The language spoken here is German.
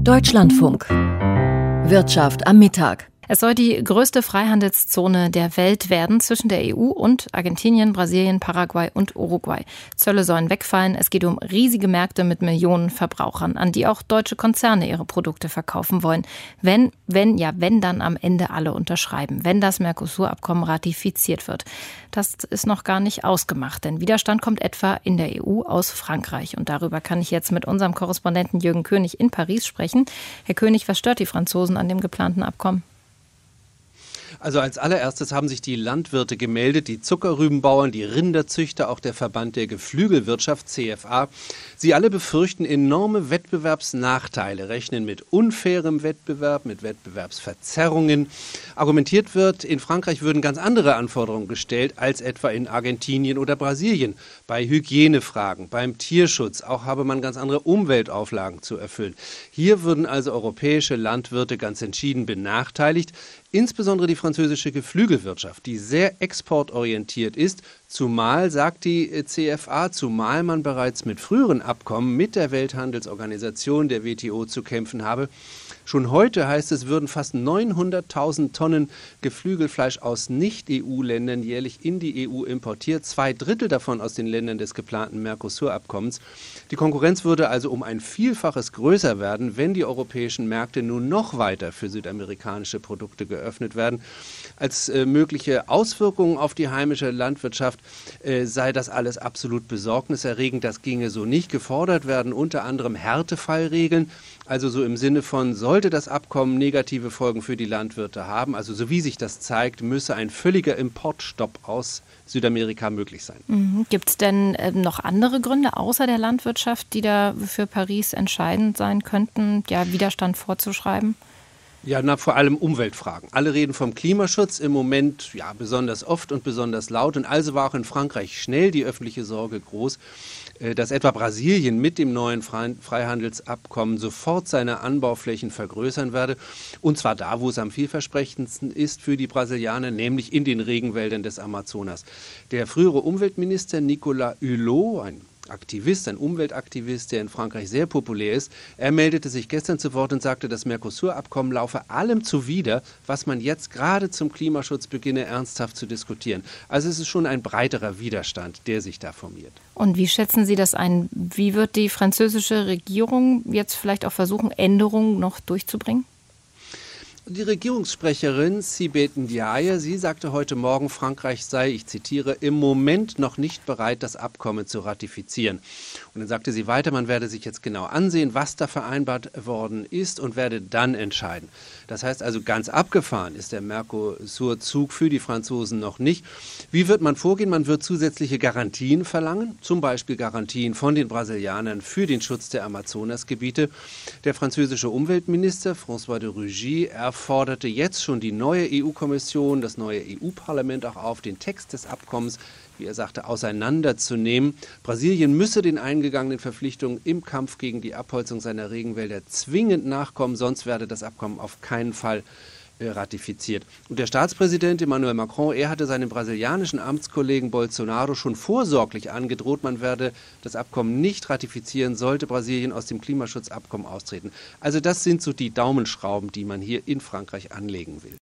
Deutschlandfunk. Wirtschaft am Mittag. Es soll die größte Freihandelszone der Welt werden zwischen der EU und Argentinien, Brasilien, Paraguay und Uruguay. Zölle sollen wegfallen. Es geht um riesige Märkte mit Millionen Verbrauchern, an die auch deutsche Konzerne ihre Produkte verkaufen wollen. Wenn dann am Ende alle unterschreiben, wenn das Mercosur-Abkommen ratifiziert wird. Das ist noch gar nicht ausgemacht, denn Widerstand kommt etwa in der EU aus Frankreich. Und darüber kann ich jetzt mit unserem Korrespondenten Jürgen König in Paris sprechen. Herr König, was stört die Franzosen an dem geplanten Abkommen? Also als allererstes haben sich die Landwirte gemeldet, die Zuckerrübenbauern, die Rinderzüchter, auch der Verband der Geflügelwirtschaft CFA. Sie alle befürchten enorme Wettbewerbsnachteile, rechnen mit unfairem Wettbewerb, mit Wettbewerbsverzerrungen. Argumentiert wird, in Frankreich würden ganz andere Anforderungen gestellt als etwa in Argentinien oder Brasilien. Bei Hygienefragen, beim Tierschutz, auch habe man ganz andere Umweltauflagen zu erfüllen. Hier würden also europäische Landwirte ganz entschieden benachteiligt. Insbesondere die französische Geflügelwirtschaft, die sehr exportorientiert ist, zumal, sagt die CFA, zumal man bereits mit früheren Abkommen mit der Welthandelsorganisation, der WTO, zu kämpfen habe. Schon heute, heißt es, würden fast 900.000 Tonnen Geflügelfleisch aus Nicht-EU-Ländern jährlich in die EU importiert, 2/3 davon aus den Ländern des geplanten Mercosur-Abkommens. Die Konkurrenz würde also um ein Vielfaches größer werden, wenn die europäischen Märkte nun noch weiter für südamerikanische Produkte geöffnet werden. Als mögliche Auswirkungen auf die heimische Landwirtschaft sei das alles absolut besorgniserregend. Das ginge so nicht. Gefordert werden unter anderem Härtefallregeln, also so im Sinne von, sollte das Abkommen negative Folgen für die Landwirte haben, also so wie sich das zeigt, müsse ein völliger Importstopp aus Südamerika möglich sein. Gibt es denn noch andere Gründe außer der Landwirtschaft, die da für Paris entscheidend sein könnten, ja, Widerstand vorzuschreiben? Ja, vor allem Umweltfragen. Alle reden vom Klimaschutz im Moment besonders oft und besonders laut. Und also war auch in Frankreich schnell die öffentliche Sorge groß, dass etwa Brasilien mit dem neuen Freihandelsabkommen sofort seine Anbauflächen vergrößern werde. Und zwar da, wo es am vielversprechendsten ist für die Brasilianer, nämlich in den Regenwäldern des Amazonas. Der frühere Umweltminister Nicolas Hulot, ein Umweltaktivist, der in Frankreich sehr populär ist. Er meldete sich gestern zu Wort und sagte, das Mercosur-Abkommen laufe allem zuwider, was man jetzt gerade zum Klimaschutz beginne, ernsthaft zu diskutieren. Also es ist schon ein breiterer Widerstand, der sich da formiert. Und wie schätzen Sie das ein? Wie wird die französische Regierung jetzt vielleicht auch versuchen, Änderungen noch durchzubringen? Die Regierungssprecherin Sibeth Ndiaye, sie sagte heute Morgen, Frankreich sei, ich zitiere, im Moment noch nicht bereit, das Abkommen zu ratifizieren. Und dann sagte sie weiter, man werde sich jetzt genau ansehen, was da vereinbart worden ist und werde dann entscheiden. Das heißt also, ganz abgefahren ist der Mercosur-Zug für die Franzosen noch nicht. Wie wird man vorgehen? Man wird zusätzliche Garantien verlangen, zum Beispiel Garantien von den Brasilianern für den Schutz der Amazonasgebiete. Der französische Umweltminister François de Rugy, forderte jetzt schon die neue EU-Kommission, das neue EU-Parlament auch auf, den Text des Abkommens, wie er sagte, auseinanderzunehmen. Brasilien müsse den eingegangenen Verpflichtungen im Kampf gegen die Abholzung seiner Regenwälder zwingend nachkommen, sonst werde das Abkommen auf keinen Fall ratifiziert. Und der Staatspräsident Emmanuel Macron, er hatte seinem brasilianischen Amtskollegen Bolsonaro schon vorsorglich angedroht, man werde das Abkommen nicht ratifizieren, sollte Brasilien aus dem Klimaschutzabkommen austreten. Also das sind so die Daumenschrauben, die man hier in Frankreich anlegen will.